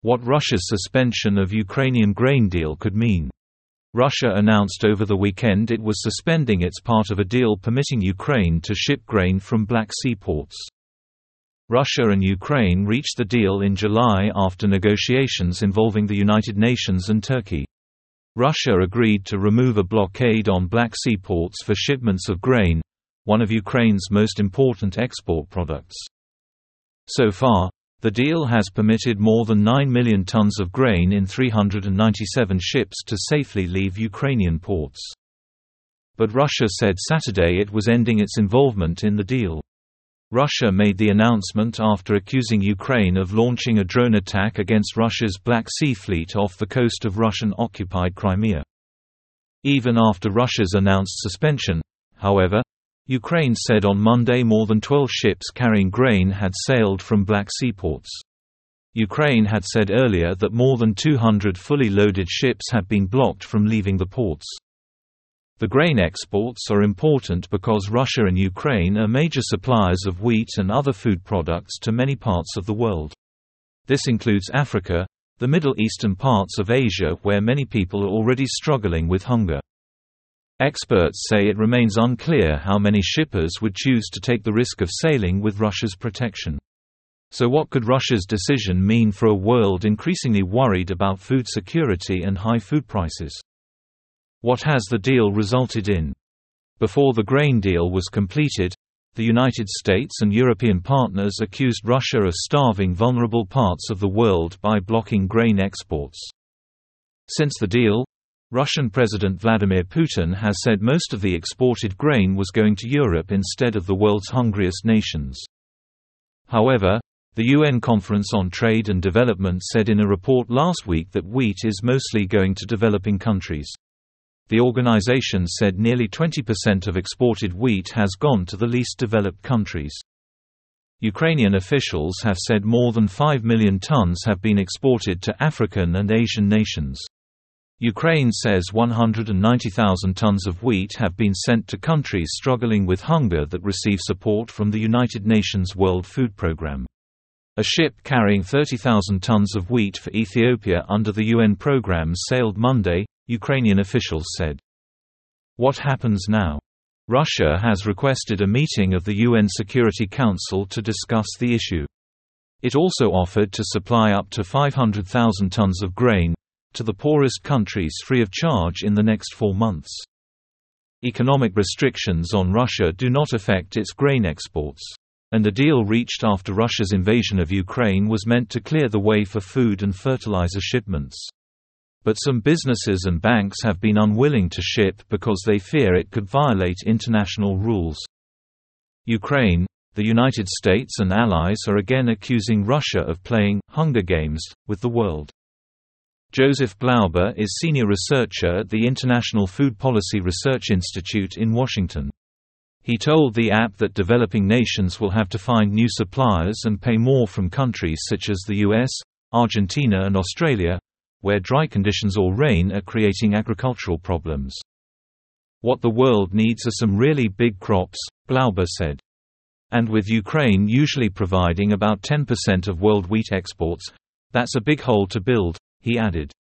What Russia's suspension of Ukrainian grain deal could mean. Russia announced over the weekend it was suspending its part of a deal permitting Ukraine to ship grain from Black Sea ports. Russia and Ukraine reached the deal in July after negotiations involving the United Nations and Turkey. Russia agreed to remove a blockade on Black Sea ports for shipments of grain, one of Ukraine's most important export products. So far, the deal has permitted more than 9 million tons of grain in 397 ships to safely leave Ukrainian ports. But Russia said Saturday it was ending its involvement in the deal. Russia made the announcement after accusing Ukraine of launching a drone attack against Russia's Black Sea Fleet off the coast of Russian-occupied Crimea. Even after Russia's announced suspension, however, Ukraine said on Monday more than 12 ships carrying grain had sailed from Black Sea ports. Ukraine had said earlier that more than 200 fully loaded ships had been blocked from leaving the ports. The grain exports are important because Russia and Ukraine are major suppliers of wheat and other food products to many parts of the world. This includes Africa, the Middle East and parts of Asia where many people are already struggling with hunger. Experts say it remains unclear how many shippers would choose to take the risk of sailing with Russia's protection. So what could Russia's decision mean for a world increasingly worried about food security and high food prices? What has the deal resulted in? Before the grain deal was completed, the United States and European partners accused Russia of starving vulnerable parts of the world by blocking grain exports. Since the deal, Russian President Vladimir Putin has said most of the exported grain was going to Europe instead of the world's hungriest nations. However, the UN Conference on Trade and Development said in a report last week that wheat is mostly going to developing countries. The organization said nearly 20% of exported wheat has gone to the least developed countries. Ukrainian officials have said more than 5 million tons have been exported to African and Asian nations. Ukraine says 190,000 tons of wheat have been sent to countries struggling with hunger that receive support from the United Nations World Food Programme. A ship carrying 30,000 tons of wheat for Ethiopia under the UN program sailed Monday, Ukrainian officials said. What happens now? Russia has requested a meeting of the UN Security Council to discuss the issue. It also offered to supply up to 500,000 tons of grain to the poorest countries free of charge in the next 4 months. Economic restrictions on Russia do not affect its grain exports, and the deal reached after Russia's invasion of Ukraine was meant to clear the way for food and fertilizer shipments. But some businesses and banks have been unwilling to ship because they fear it could violate international rules. Ukraine, the United States and allies are again accusing Russia of playing «hunger games» with the world. Joseph Glauber is senior researcher at the International Food Policy Research Institute in Washington. He told the app that developing nations will have to find new suppliers and pay more from countries such as the US, Argentina and Australia, where dry conditions or rain are creating agricultural problems. What the world needs are some really big crops, Glauber said. And with Ukraine usually providing about 10% of world wheat exports, that's a big hole to build, he added.